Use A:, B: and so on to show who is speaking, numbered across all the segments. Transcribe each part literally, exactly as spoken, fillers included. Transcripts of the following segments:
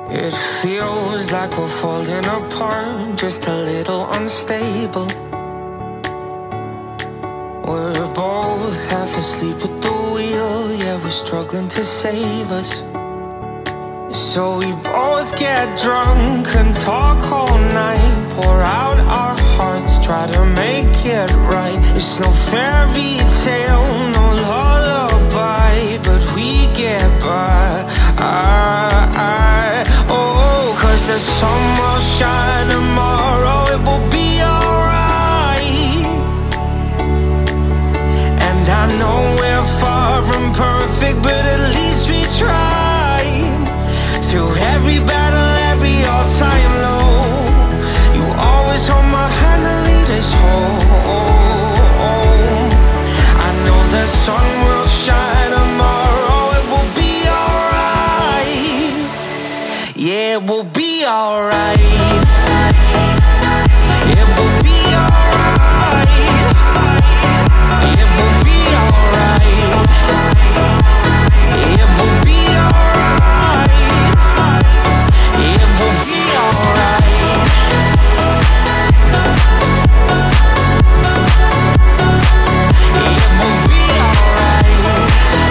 A: It feels like we're falling apart, just a little unstable. We're both half asleep at the wheel, yeah, we're struggling to save us. So we both get drunk and talk all night, pour out our hearts, try to make it right. It's no fairy tale, no lullaby, but we get by. I, I, oh, cause the sun will shine tomorrow, it will be alright. And I know we're far from perfect, but at least we tried. Through every battle, every all-time low, you always hold my hand and lead us home. I know the sun will shine tomorrow, it will be alright. Yeah, it will be alright. It will be alright. It will be alright. It will be alright. It will be alright. It will be alright.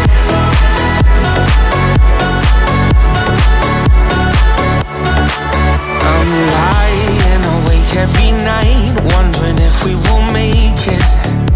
A: I'm lying awake every night, wondering if we will make it.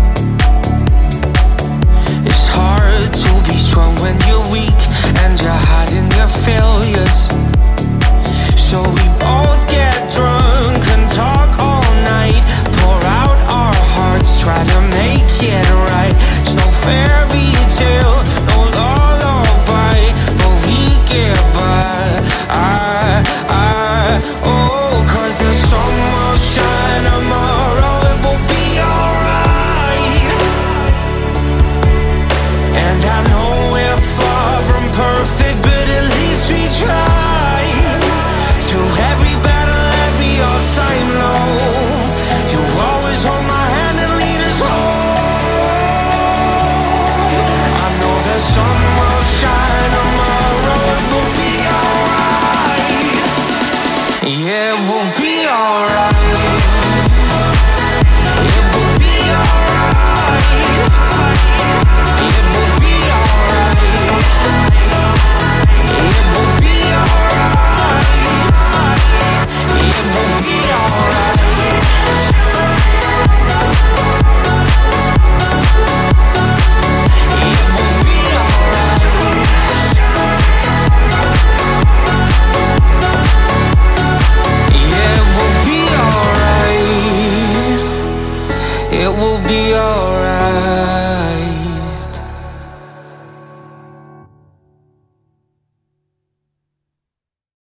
A: It's hard to be strong when you're weak and you're hiding your failures. So we both get drunk and talk all night, pour out our hearts, try to make it right. It's no fairy tale, no lullaby, but we get by. I, I, oh, cause the sun will shine tomorrow, it will be alright. And I know we're far from perfect, but at least we tried. Through every battle, every all-time low, you always hold my hand and lead us home. I know the sun will shine tomorrow, it will be alright. Yeah, it will be alright. It will be alright. It will be alright. It will be alright. It will be alright. It will be alright. Yeah, it will be alright. It will be alright.